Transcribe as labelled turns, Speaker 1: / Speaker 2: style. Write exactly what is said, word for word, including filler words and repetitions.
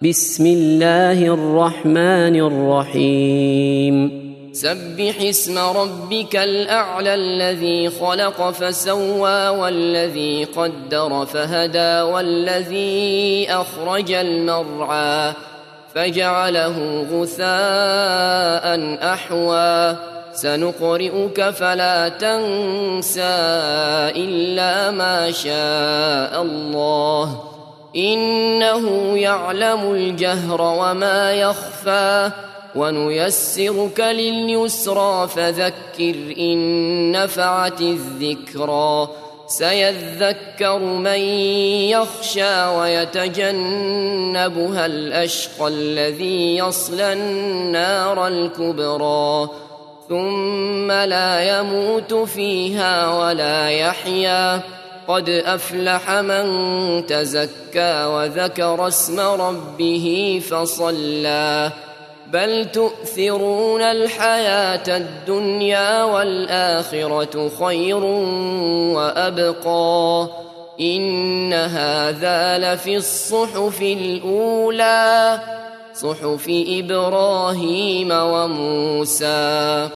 Speaker 1: بسم الله الرحمن الرحيم
Speaker 2: سبح اسم ربك الأعلى الذي خلق فسوى والذي قدر فهدى والذي أخرج المرعى فجعله غثاء أحوى سنقرئك فلا تنسى إلا ما شاء الله إنه يعلم الجهر وما يخفى ونيسرك لليسرى فذكر إن نفعت الذكرى سيذكر من يخشى ويتجنبها الأشقى الذي يصلى النار الكبرى ثم لا يموت فيها ولا يحيا قد أفلح من تزكى وذكر اسم ربه فصلى بل تؤثرون الحياة الدنيا والآخرة خير وأبقى إن هذا لفي الصحف الأولى صحف إبراهيم وموسى.